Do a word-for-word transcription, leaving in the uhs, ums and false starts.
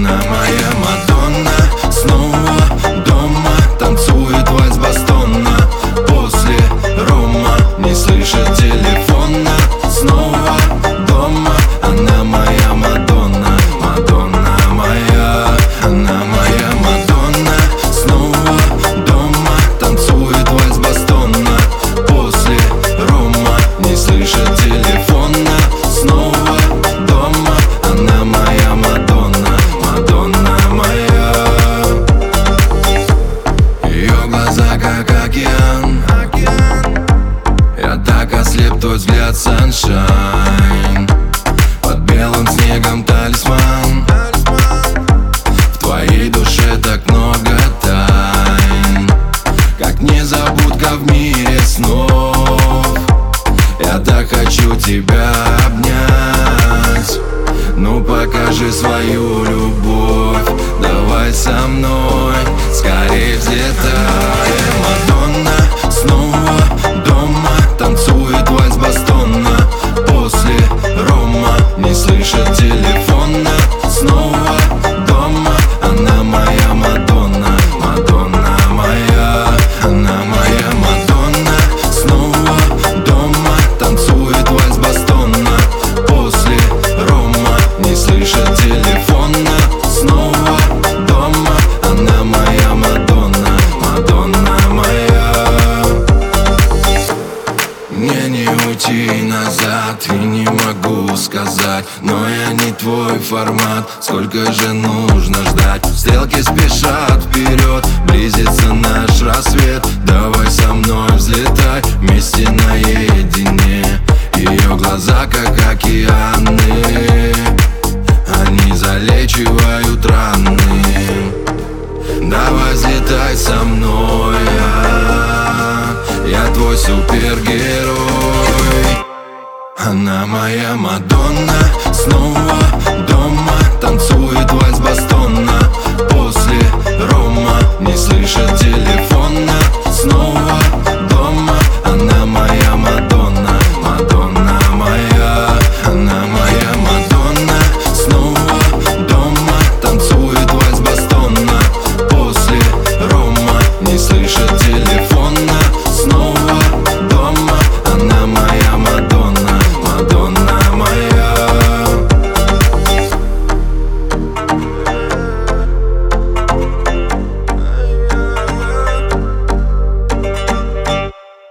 Она моя Мадонна, снова дома, танцует вальс бастона. После рома не слышит телефона. Снова дома, она моя Мадонна, Мадонна моя. Она моя Мадонна, снова дома, танцует вальс бастона. После рома не слышит телефона. Снова дома, она моя Мадонна, Мадонна моя. Ее глаза как океан, я так ослеп, твой взгляд саншайн. Под белым снегом талисман, в твоей душе так много тайн. Как незабудка в мире снов, я так хочу тебя обнять. Ну покажи свою любовь, давай со мной скорее взлетай. Мадонна, снова дома, танцует вальс бастона. После рома не слышит телефона. Снова дома, она моя Мадонна, Мадонна моя. Она моя Мадонна, снова дома, танцует вальс бастона. После рома не слышит телефона. Снова дома, она моя Мадонна, Мадонна моя. Мне не уйти назад и не могу сказать, но я не твой формат. Сколько же нужно ждать? Стрелки спешат вперед, близится наш рассвет. Давай со мной взлетай, вместе наедине. Ее глаза как океаны, они залечивают раны. Давай взлетай со мной, а, я твой супергерой. Она моя Мадонна,